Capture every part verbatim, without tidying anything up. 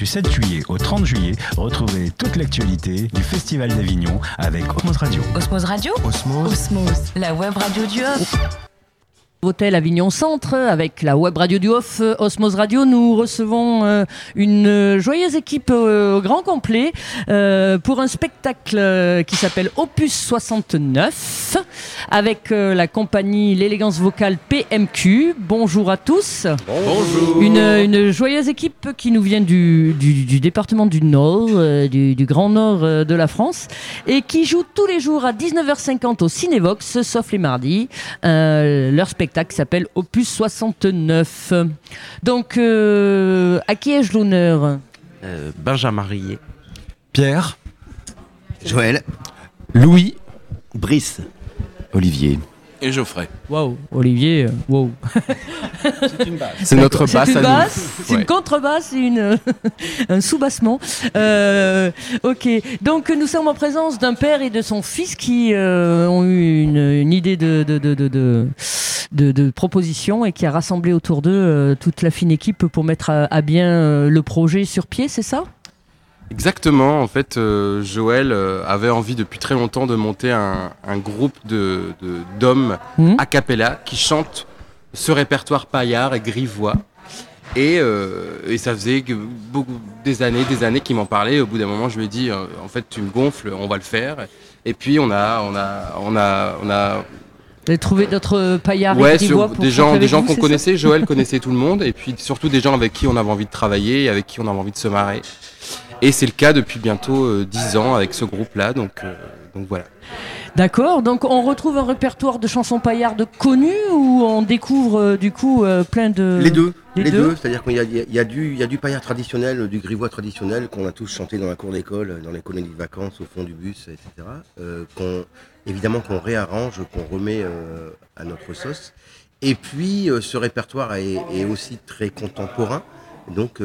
Du sept juillet au trente juillet, retrouvez toute l'actualité du Festival d'Avignon avec Osmose Radio. Osmose Radio Osmose. Osmose, la web radio du Off. Hôtel Avignon Centre avec la web radio du Off, Osmose Radio. Nous recevons euh, une joyeuse équipe euh, au grand complet euh, pour un spectacle euh, qui s'appelle Opus soixante-neuf avec euh, la compagnie L'Élégance Vocale P M Q. Bonjour à tous. Bonjour. Une, une joyeuse équipe qui nous vient du, du, du département du Nord, euh, du, du Grand Nord euh, de la France et qui joue tous les jours à dix-neuf heures cinquante au Cinévox, sauf les mardis. Euh, leur spectacle qui s'appelle Opus soixante-neuf. Donc, euh, à qui ai-je l'honneur ? euh, Benjamin Rillet. Pierre, Joël, Louis, Brice, Olivier. Et Geoffrey. Waouh, Olivier, waouh. c'est une base. C'est notre basse C'est une à basse, nous. c'est une Ouais. contrebasse, c'est une, un sous-bassement. Euh, ok, donc nous sommes en présence d'un père et de son fils qui euh, ont eu une, une idée de, de, de, de, de, de, de proposition et qui a rassemblé autour d'eux euh, toute la fine équipe pour mettre à, à bien euh, le projet sur pied, c'est ça ? Exactement. En fait, euh, Joël euh, avait envie depuis très longtemps de monter un, un groupe de, de, d'hommes Mmh. a cappella qui chantent ce répertoire paillard et grivois. Et, euh, et ça faisait que beaucoup, des années, des années qu'il m'en parlait. Au bout d'un moment, je lui ai dit, euh, en fait, tu me gonfles, on va le faire. Et puis, on a, on a, on a, on a Vous avez trouvé d'autres paillards ouais, et grivois sur pour des chanter gens, avec des gens vous, qu'on c'est connaissait. Joël connaissait tout le monde, et puis surtout des gens avec qui on avait envie de travailler, et avec qui on avait envie de se marrer. Et c'est le cas depuis bientôt euh, dix ans avec ce groupe-là, donc, euh, donc voilà. D'accord, donc on retrouve un répertoire de chansons paillardes connues ou on découvre euh, du coup euh, plein de... les deux, les les, deux. deux, c'est-à-dire qu'il y a, il y a- il y a du, il y a du paillard traditionnel, du grivois traditionnel qu'on a tous chanté dans la cour d'école, dans les colonies de vacances, au fond du bus, et cetera. Euh, qu'on, évidemment qu'on réarrange, qu'on remet euh, à notre sauce. Et puis euh, ce répertoire est, est aussi très contemporain. Donc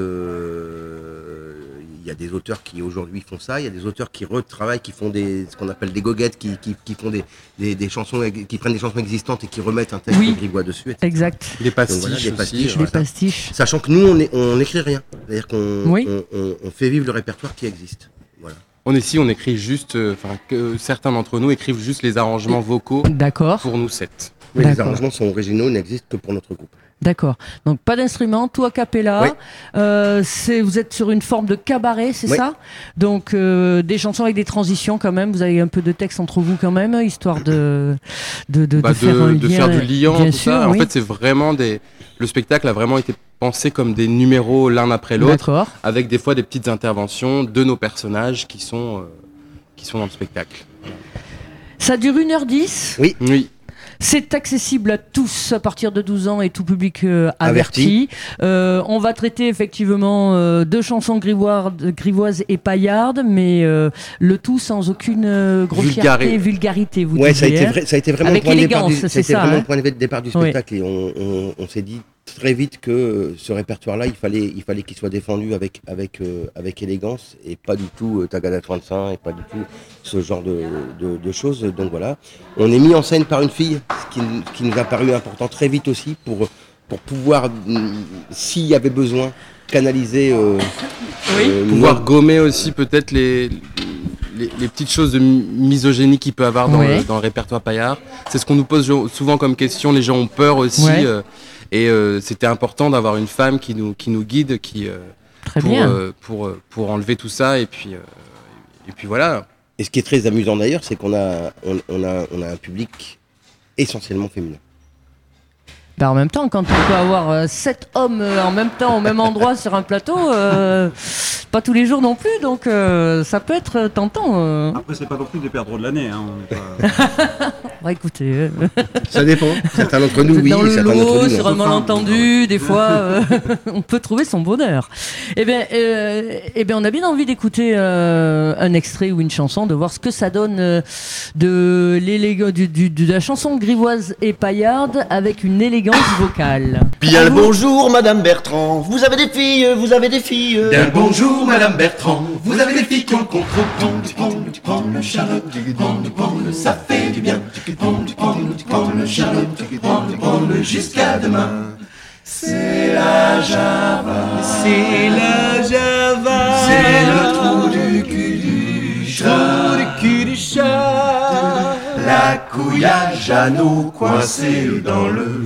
euh, il y a des auteurs qui aujourd'hui font ça, il y a des auteurs qui retravaillent, qui font des, ce qu'on appelle des goguettes, qui, qui, qui font des, des, des chansons, qui prennent des chansons existantes et qui remettent un texte Oui. grivois dessus, et cetera. Exact, Les pastiches, voilà, les aussi. pastiches, euh, les voilà. pastiches. Sachant que nous, on est- on n'écrit rien. C'est-à-dire qu'on Oui. on, on- on fait vivre le répertoire qui existe. Voilà. On est ici, on écrit juste, euh, enfin que certains d'entre nous écrivent juste les arrangements vocaux D'accord, pour nous sept. Mais les D'accord. arrangements sont originaux, n'existent que pour notre groupe. d'accord. Donc pas d'instrument, tout a cappella. Oui. Euh, c'est, vous êtes sur une forme de cabaret, c'est Oui. ça ? Donc euh, des chansons avec des transitions quand même, vous avez un peu de texte entre vous quand même, histoire de, de, de, Bah, de faire un de lien. faire du liant, bien tout sûr, ça. oui. En fait, c'est vraiment des. Le spectacle a vraiment été pensé comme des numéros l'un après l'autre, D'accord. avec des fois des petites interventions de nos personnages qui sont, euh, qui sont dans le spectacle. Ça dure une heure dix. Oui. C'est accessible à tous à partir de douze ans et tout public euh, averti. Averti. Euh, on va traiter effectivement euh, de chansons grivoises, grivoises et paillardes, mais euh, le tout sans aucune euh, grossièreté, Vulgaré. vulgarité. Vous Ouais, ça a, disiez, été hein. vrai- ça a été vraiment Avec le point de départ élégance, du, c'est ça a été ça, vraiment hein. le point de départ du Oui. spectacle. Et on, on- on s'est dit très vite que euh, ce répertoire-là, il fallait, il fallait qu'il soit défendu avec, avec, euh, avec élégance et pas du tout euh, Tagada trente-cinq et pas du tout ce genre de, de- de choses. Donc voilà. On est mis en scène par une fille, ce qui, ce qui nous a paru important très vite aussi pour, pour pouvoir, mm, s'il y avait besoin, canaliser. euh, euh, Pouvoir nos- gommer aussi peut-être les, les, les petites choses de mi- misogynie qu'il peut avoir dans, Ouais. le, dans le répertoire paillard. C'est ce qu'on nous pose jo- souvent comme question. Les gens ont peur aussi. Ouais. euh, et euh, c'était important d'avoir une femme qui nous, qui nous guide, qui, euh, Très pour, bien. euh, pour, euh, pour enlever tout ça. Et puis, euh, et puis voilà. Et ce qui est très amusant d'ailleurs, c'est qu'on a, on, on a, on a un public essentiellement féminin. Bah, en même temps, quand on peut avoir euh, sept hommes euh, en même temps au même endroit sur un plateau, euh, pas tous les jours non plus, donc euh, ça peut être tentant. euh. Après, c'est pas non plus des perdreaux de l'année. Hein. On est pas- Bah, écoutez, euh, Ça dépend. Certains d'entre nous, vous êtes oui, dans le certains d'entre lot, nous, sur non. un malentendu, des fois, euh, on peut trouver son bonheur. Eh bien, euh, eh bien, on a bien envie d'écouter euh, un extrait ou une chanson, de voir ce que ça donne euh, de, l'élég- du- du- de la chanson grivoise et paillarde avec une élégance vocale. Bien À le vous. bonjour, Madame Bertrand. Vous avez des filles, vous avez des filles. Bien le bonjour, Madame Bertrand. Vous avez des filles qui ont le contrôle. Prends, tu prends, tu prends le charlotte. Prends, tu prends le, ça fait du bien. Prends, tu prends, tu prends le charlotte. Prends, tu prends le jusqu'à demain. C'est la Java. C'est la Java. le trou du cul du chat. Du cul du chat. La couille à Jeannot coincée dans le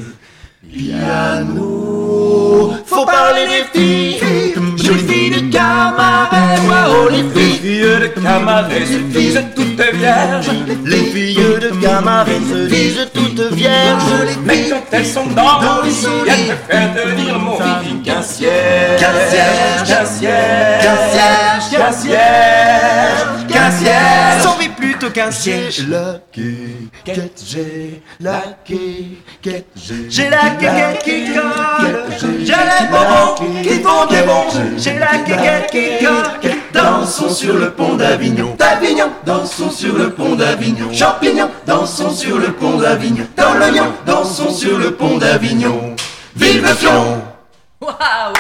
piano. Faut parler des filles, jolies filles de Camaret. Oh, les filles de Camaret se disent toutes vierges. Les filles de Camaret se disent toutes vierges. Mais quand elles sont dans le lit, elles te font devenir mon fille caissière. Caissière, Caissière, caissière, caissière, caissière. S'en vit plutôt qu'un siège. La quéquette, j'ai la quéquette, J'ai la quéquette qui colle, j'ai les bonbons qui font des bons. J'ai la quéquette qui colle. Dansons sur le pont d'Avignon, d'Avignon, dansons sur le pont d'Avignon, champignons, dansons sur le pont d'Avignon, dans l'oignon, dansons sur le pont d'Avignon, vive le fion. Waouh.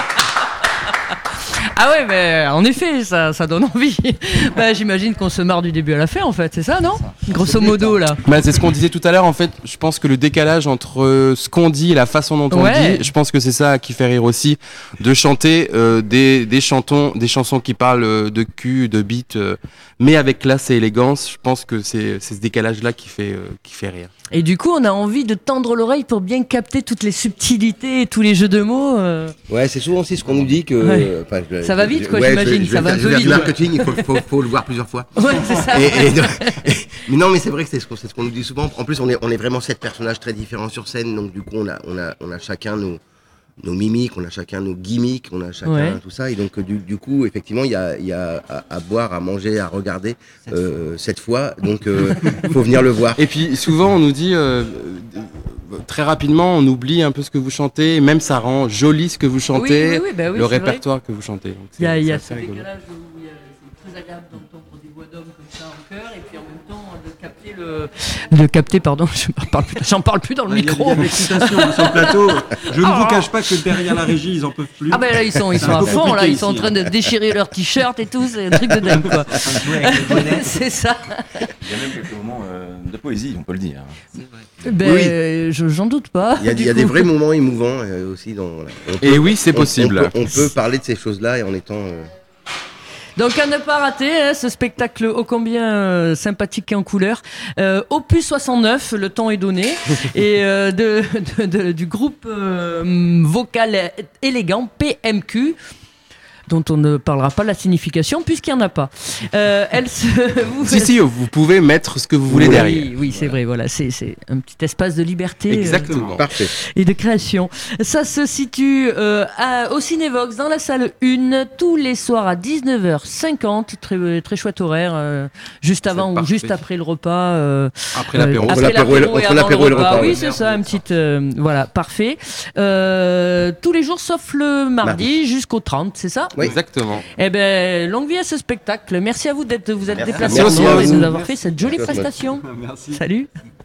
Ah ouais, mais en effet, ça, ça donne envie. Bah, j'imagine qu'on se marre du début à la fin, en fait, c'est ça, non? Grosso modo, là. Bah, c'est ce qu'on disait tout à l'heure, en fait, je pense que le décalage entre ce qu'on dit et la façon dont on Ouais. dit, je pense que c'est ça qui fait rire aussi, de chanter euh, des, des, chantons, des chansons qui parlent euh, de cul, de bite, euh, mais avec classe et élégance, je pense que c'est, c'est ce décalage-là qui fait, euh, qui fait rire. Et du coup, on a envie de tendre l'oreille pour bien capter toutes les subtilités et tous les jeux de mots. euh. Ouais, c'est souvent aussi ce qu'on nous dit que. Ouais. enfin, je- Ça va je- vite, quoi, ouais, j'imagine, je- je ça vais va un faire- peu je vais faire vite. du marketing, il faut, faut, faut le voir plusieurs fois. Ouais, c'est ça. Et, et- mais non, mais c'est vrai que c'est ce qu'on c'est ce qu'on nous dit souvent. En plus, on est, on est vraiment sept personnages très différents sur scène, donc du coup, on a, on a, on a chacun nos, nos mimiques, on a chacun nos gimmicks, on a chacun Ouais. tout ça. Et donc, du, du coup, effectivement, il y a, il y a à, à boire, à manger, à regarder euh, cette fois. Donc, il faut venir le voir. Et puis souvent on nous dit euh, euh, très rapidement on oublie un peu ce que vous chantez, même ça rend joli ce que vous chantez, Oui, oui, oui, bah oui, le c'est répertoire que vous chantez. Donc, Il y a, c'est- il y a c'est ce assez rigolo. décalage où il y a- c'est très agréable d'entendre des voix d'hommes comme ça en chœur et puis en même temps de capter le. De capter, pardon, je m'en parle plus, j'en parle plus dans le Il y a- micro. Il y a de l'excitation hein, sur le plateau. Je ne Ah. vous cache pas que derrière la régie, ils en peuvent plus. Ah ben là ils sont, ils C'est sont un à peu fond là, compliqué ils sont en ici, train de hein. déchirer leurs t-shirts et tout, c'est un truc de dingue quoi. C'est ça. Il y a même quelques moments euh, de poésie, on peut le dire. Ben, Oui. euh, je, j'en doute pas. Il y a, du il y a coup. des vrais moments émouvants euh, aussi dans. Voilà. On Et oui, c'est on- possible. On, peut, on peut parler de ces choses-là et en étant. euh, Donc à ne pas rater hein, ce spectacle ô combien euh, sympathique et en couleur. Euh, Opus soixante-neuf, le temps est donné, et euh, de, de- de- du groupe euh, vocal élégant P M Q. Dont on ne parlera pas la signification puisqu'il n'y en a pas. Euh, elle se, vous- Si, si, vous pouvez mettre ce que vous voulez oui, derrière. Oui, c'est vrai, voilà, c'est, c'est un petit espace de liberté. euh, Exactement. Parfait. et de création. Ça se situe euh, à- au Cinévox, dans la salle un, tous les soirs à dix-neuf heures cinquante. Très, très chouette horaire, euh, juste avant ou parfait. juste après le repas. euh, Après l'apéro. euh, Entre après l'apéro et le- l'apéro et entre avant l'apéro et le repas, Oui, ouais. c'est ça, une petite. euh, voilà, parfait. Euh, tous les jours sauf le mardi, jusqu'au trente, c'est ça? Oui. Exactement. Eh ben, longue vie à ce spectacle. Merci à vous d'être vous êtes Merci. déplacés Merci en à Nord et de vous. nous avoir Merci. fait cette jolie Merci. prestation. Merci. Salut.